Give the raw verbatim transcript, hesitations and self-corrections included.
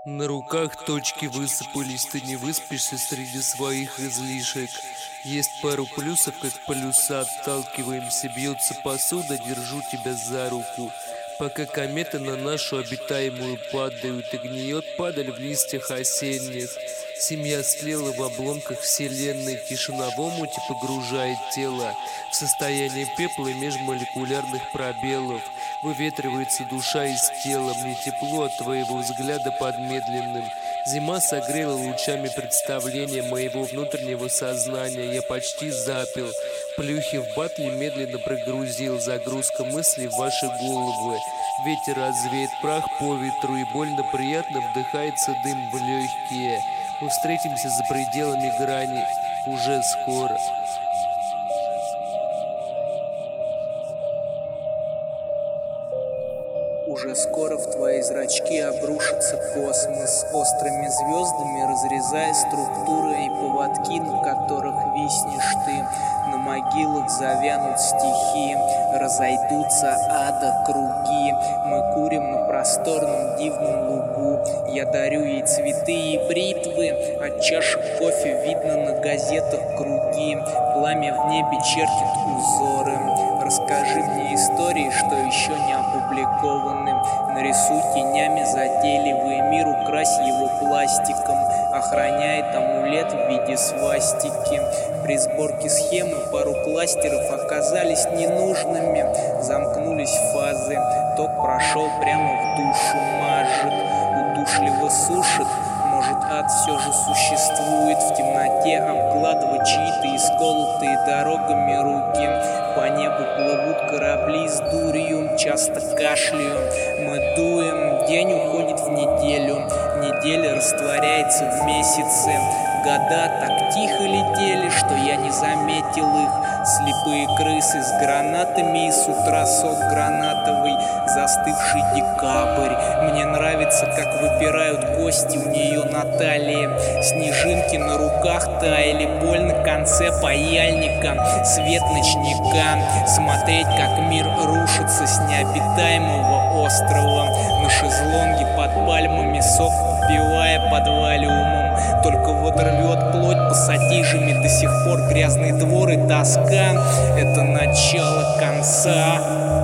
На руках точки высыпались, ты не выспишься среди своих излишек. Есть пару плюсов, как полюса, отталкиваемся, бьется посуда, держу тебя за руку. Пока кометы на нашу обитаемую падают, и гниет падаль в листьях осенних. Семья слела в обломках вселенной, тишина в омуте погружает тело в состояние пепла и межмолекулярных пробелов. Выветривается душа из тела, мне тепло от твоего взгляда под медленным. Зима согрела лучами представления моего внутреннего сознания, я почти запил. Плюхи в батле медленно прогрузил, загрузка мыслей в ваши головы. Ветер развеет прах по ветру, и больно приятно вдыхается дым в легкие. Мы встретимся за пределами грани уже скоро. Уже скоро в твои зрачки обрушится космос, острыми звездами разрезая структуры и поводки, на которых виснешь ты. На могилах завянут стихи, разойдутся ада круги. Мы курим на просторном дивном лугу. Я дарю ей цветы и бритвы, от чашек кофе видно на газетах круги. Пламя в небе чертит узоры. Расскажи мне истории, что еще не опубликованы. Нарисуй тенями затейливый мир, укрась его пластиком. Охраняет амулет в виде свастики. При сборке схемы пару кластеров оказались ненужными. Замкнулись фазы, ток прошел прямо в душу, мажет, удушливо сушит. Может, ад все же существует в темноте, обкладывать чьи-то исколотые дорогами руки. По небу плывут корабли с дурью, часто кашляют, мы дуем. День уходит в неделю, неделя растворяется в месяце. Года так тихо летели, что я не заметил их. Слепые крысы с гранатами, и с утра сок гранатовый, застывший декабрь. Мне нравится, как выпирают кости у нее на талии. Снежинки на руках таяли, боль на конце паяльника, свет ночника. Смотреть, как мир рушится с необитаемого острова. На шезлонге под пальмами сок попивая под валиумом. Только вот рвет плоть пассатижами, до сих пор грязный двор и тоска. Это начало конца.